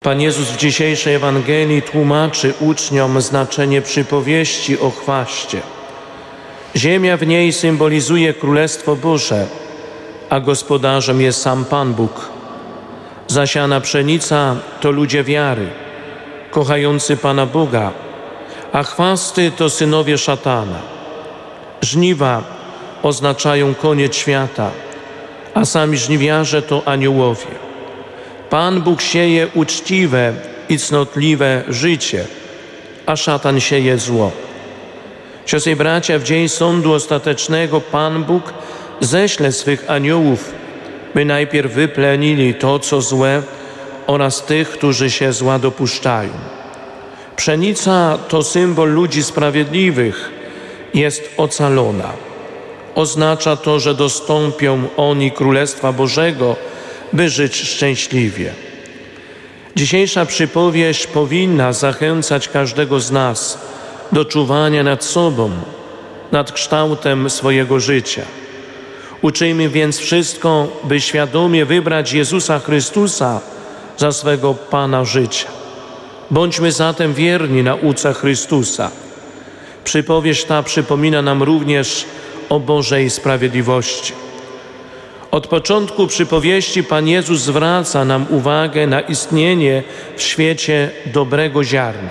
Pan Jezus w dzisiejszej Ewangelii tłumaczy uczniom znaczenie przypowieści o chwaście. Ziemia w niej symbolizuje Królestwo Boże, a gospodarzem jest sam Pan Bóg. Zasiana pszenica to ludzie wiary, kochający Pana Boga, a chwasty to synowie szatana. Żniwa oznaczają koniec świata, a sami żniwiarze to aniołowie. Pan Bóg sieje uczciwe i cnotliwe życie, a szatan sieje zło. Siostry i bracia, w dzień sądu ostatecznego Pan Bóg ześle swych aniołów, by najpierw wyplenili to, co złe, oraz tych, którzy się zła dopuszczają. Pszenica to symbol ludzi sprawiedliwych, jest ocalona. Oznacza to, że dostąpią oni Królestwa Bożego, by żyć szczęśliwie. Dzisiejsza przypowieść powinna zachęcać każdego z nas do czuwania nad sobą, nad kształtem swojego życia. Uczyjmy więc wszystko, by świadomie wybrać Jezusa Chrystusa za swego Pana życia. Bądźmy zatem wierni nauce Chrystusa. Przypowieść ta przypomina nam również o Bożej sprawiedliwości. Od początku przypowieści Pan Jezus zwraca nam uwagę na istnienie w świecie dobrego ziarna.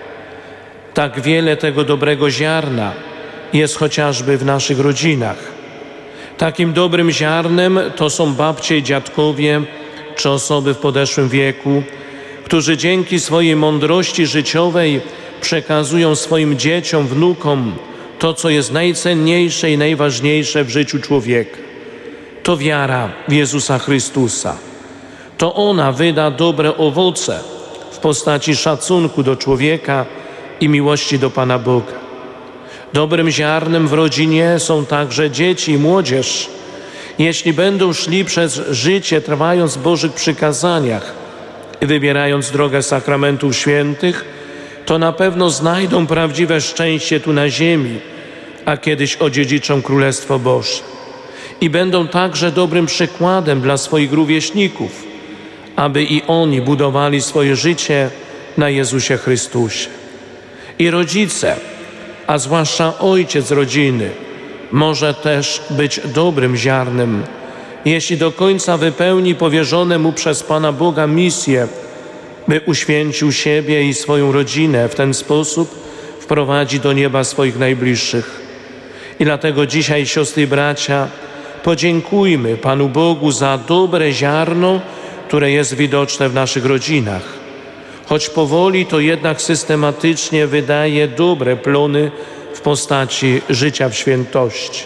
Tak wiele tego dobrego ziarna jest chociażby w naszych rodzinach. Takim dobrym ziarnem to są babcie i dziadkowie, czy osoby w podeszłym wieku, którzy dzięki swojej mądrości życiowej przekazują swoim dzieciom, wnukom to, co jest najcenniejsze i najważniejsze w życiu człowieka. To wiara w Jezusa Chrystusa. To ona wyda dobre owoce w postaci szacunku do człowieka i miłości do Pana Boga. Dobrym ziarnem w rodzinie są także dzieci i młodzież. Jeśli będą szli przez życie, trwając w Bożych przykazaniach i wybierając drogę sakramentów świętych, to na pewno znajdą prawdziwe szczęście tu na ziemi, a kiedyś odziedziczą Królestwo Boże. I będą także dobrym przykładem dla swoich rówieśników, aby i oni budowali swoje życie na Jezusie Chrystusie. I rodzice, a zwłaszcza ojciec rodziny, może też być dobrym ziarnem, jeśli do końca wypełni powierzone mu przez Pana Boga misję, by uświęcił siebie i swoją rodzinę, w ten sposób wprowadzi do nieba swoich najbliższych. I dlatego dzisiaj, siostry i bracia, podziękujmy Panu Bogu za dobre ziarno, które jest widoczne w naszych rodzinach. Choć powoli, to jednak systematycznie wydaje dobre plony w postaci życia w świętości.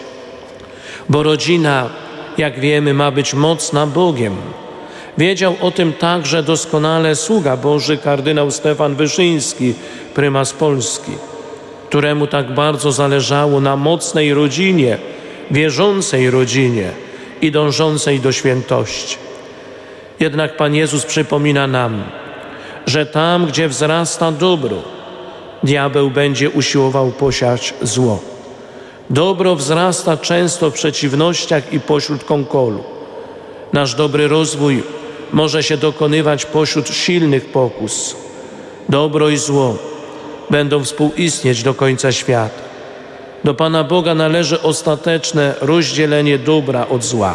Bo rodzina, jak wiemy, ma być mocna Bogiem. Wiedział o tym także doskonale sługa Boży kardynał Stefan Wyszyński, prymas Polski, któremu tak bardzo zależało na mocnej rodzinie, wierzącej rodzinie i dążącej do świętości. Jednak Pan Jezus przypomina nam, że tam, gdzie wzrasta dobro, diabeł będzie usiłował posiać zło. Dobro wzrasta często w przeciwnościach i pośród konkolu. Nasz dobry rozwój może się dokonywać pośród silnych pokus. Dobro i zło będą współistnieć do końca świata. Do Pana Boga należy ostateczne rozdzielenie dobra od zła.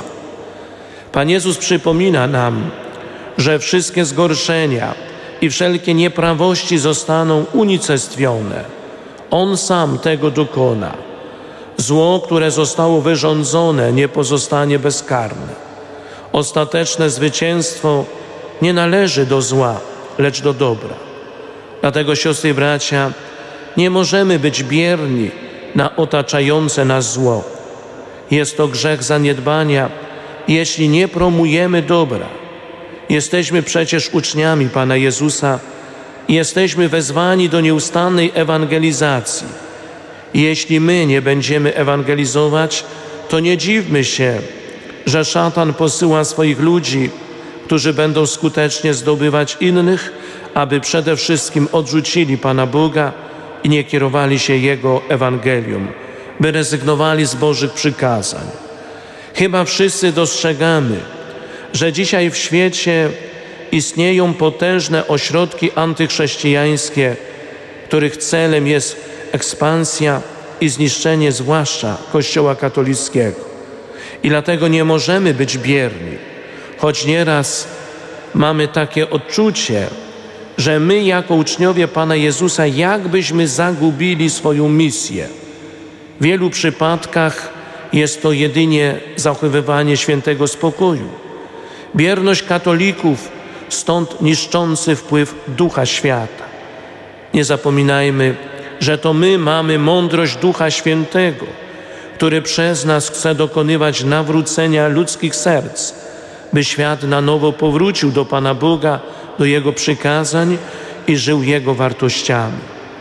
Pan Jezus przypomina nam, że wszystkie zgorszenia i wszelkie nieprawości zostaną unicestwione. On sam tego dokona. Zło, które zostało wyrządzone, nie pozostanie bezkarne. Ostateczne zwycięstwo nie należy do zła, lecz do dobra. Dlatego, siostry i bracia, nie możemy być bierni na otaczające nas zło. Jest to grzech zaniedbania, jeśli nie promujemy dobra. Jesteśmy przecież uczniami Pana Jezusa i jesteśmy wezwani do nieustannej ewangelizacji. Jeśli my nie będziemy ewangelizować, to nie dziwmy się, że szatan posyła swoich ludzi, którzy będą skutecznie zdobywać innych, aby przede wszystkim odrzucili Pana Boga i nie kierowali się Jego Ewangelium, by rezygnowali z Bożych przykazań. Chyba wszyscy dostrzegamy, że dzisiaj w świecie istnieją potężne ośrodki antychrześcijańskie, których celem jest ekspansja i zniszczenie zwłaszcza Kościoła katolickiego. I dlatego nie możemy być bierni, choć nieraz mamy takie odczucie, że my jako uczniowie Pana Jezusa jakbyśmy zagubili swoją misję. W wielu przypadkach jest to jedynie zachowywanie świętego spokoju. Bierność katolików, stąd niszczący wpływ Ducha Świata. Nie zapominajmy, że to my mamy mądrość Ducha Świętego, który przez nas chce dokonywać nawrócenia ludzkich serc, by świat na nowo powrócił do Pana Boga, do Jego przykazań i żył Jego wartościami.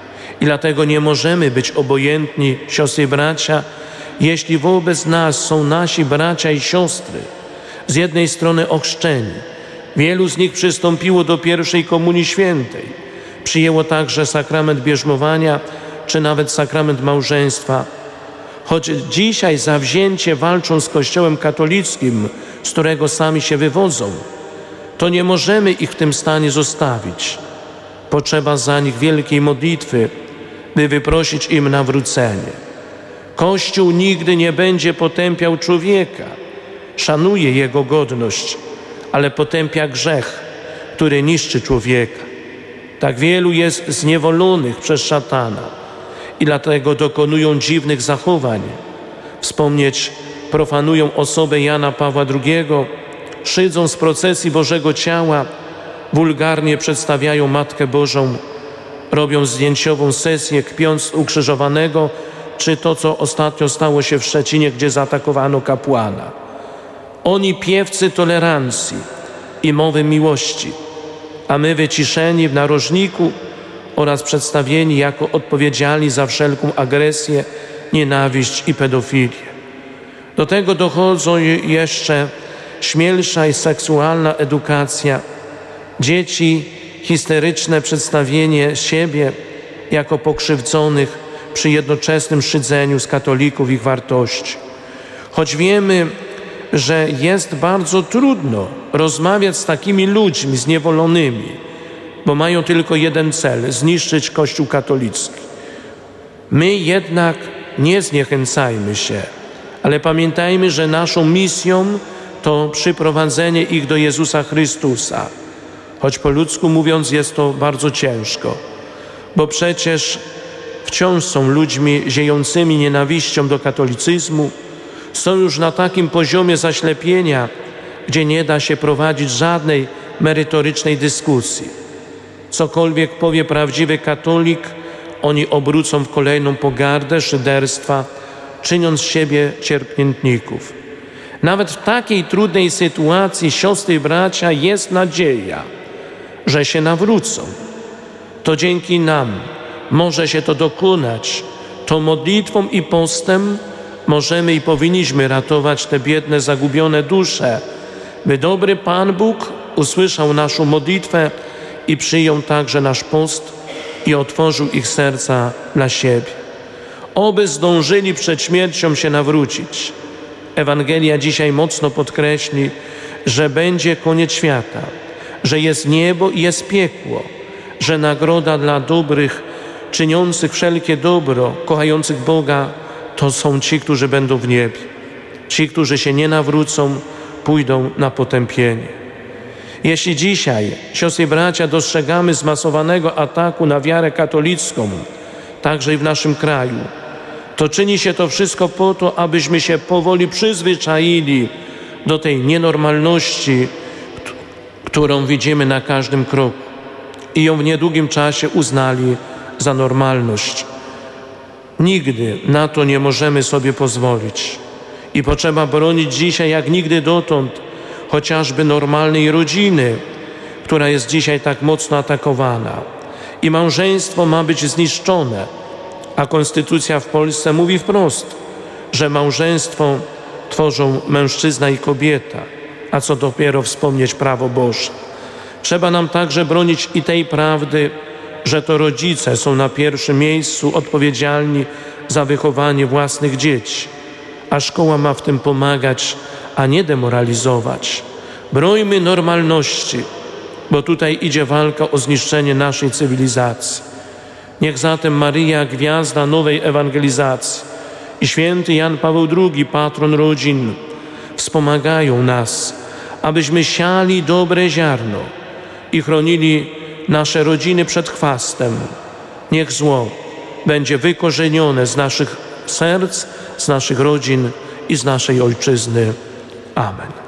I dlatego nie możemy być obojętni, siostry i bracia, jeśli wobec nas są nasi bracia i siostry, z jednej strony ochrzczeni. Wielu z nich przystąpiło do pierwszej komunii świętej, przyjęło także sakrament bierzmowania, czy nawet sakrament małżeństwa. Choć dzisiaj zawzięcie walczą z Kościołem katolickim, z którego sami się wywodzą, to nie możemy ich w tym stanie zostawić. Potrzeba za nich wielkiej modlitwy, by wyprosić im nawrócenie. Kościół nigdy nie będzie potępiał człowieka, szanuje jego godność, ale potępia grzech, który niszczy człowieka. Tak wielu jest zniewolonych przez szatana i dlatego dokonują dziwnych zachowań. Wspomnieć profanują osobę Jana Pawła II, szydzą z procesji Bożego Ciała, wulgarnie przedstawiają Matkę Bożą, robią zdjęciową sesję kpiąc ukrzyżowanego, czy to, co ostatnio stało się w Szczecinie, gdzie zaatakowano kapłana. Oni piewcy tolerancji i mowy miłości, a my wyciszeni w narożniku oraz przedstawieni jako odpowiedzialni za wszelką agresję, nienawiść i pedofilię. Do tego dochodzą jeszcze śmielsza i seksualna edukacja, dzieci, histeryczne przedstawienie siebie jako pokrzywdzonych przy jednoczesnym szydzeniu z katolików ich wartości. Choć wiemy, że jest bardzo trudno rozmawiać z takimi ludźmi zniewolonymi, bo mają tylko jeden cel – zniszczyć Kościół katolicki. My jednak nie zniechęcajmy się, ale pamiętajmy, że naszą misją to przyprowadzenie ich do Jezusa Chrystusa. Choć po ludzku mówiąc jest to bardzo ciężko, bo przecież wciąż są ludźmi ziejącymi nienawiścią do katolicyzmu, są już na takim poziomie zaślepienia, gdzie nie da się prowadzić żadnej merytorycznej dyskusji. Cokolwiek powie prawdziwy katolik, oni obrócą w kolejną pogardę, szyderstwa, czyniąc z siebie cierpiętników. Nawet w takiej trudnej sytuacji, siostry i bracia, jest nadzieja, że się nawrócą. To dzięki nam może się to dokonać. To modlitwą i postem możemy i powinniśmy ratować te biedne, zagubione dusze, by dobry Pan Bóg usłyszał naszą modlitwę i przyjął także nasz post i otworzył ich serca dla siebie. Oby zdążyli przed śmiercią się nawrócić. Ewangelia dzisiaj mocno podkreśli, że będzie koniec świata, że jest niebo i jest piekło, że nagroda dla dobrych, czyniących wszelkie dobro, kochających Boga, to są ci, którzy będą w niebie. Ci, którzy się nie nawrócą, pójdą na potępienie. Jeśli dzisiaj, siostry i bracia, dostrzegamy zmasowanego ataku na wiarę katolicką, także i w naszym kraju, to czyni się to wszystko po to, abyśmy się powoli przyzwyczaili do tej nienormalności, którą widzimy na każdym kroku i ją w niedługim czasie uznali za normalność. Nigdy na to nie możemy sobie pozwolić i potrzeba bronić dzisiaj jak nigdy dotąd chociażby normalnej rodziny, która jest dzisiaj tak mocno atakowana. I małżeństwo ma być zniszczone, a konstytucja w Polsce mówi wprost, że małżeństwo tworzą mężczyzna i kobieta, a co dopiero wspomnieć prawo Boże. Trzeba nam także bronić i tej prawdy, że to rodzice są na pierwszym miejscu odpowiedzialni za wychowanie własnych dzieci, a szkoła ma w tym pomagać, a nie demoralizować. Brońmy normalności, bo tutaj idzie walka o zniszczenie naszej cywilizacji. Niech zatem Maryja, gwiazda nowej ewangelizacji, i święty Jan Paweł II, patron rodzin, wspomagają nas, abyśmy siali dobre ziarno i chronili nasze rodziny przed chwastem. Niech zło będzie wykorzenione z naszych serc, z naszych rodzin i z naszej ojczyzny. Amen.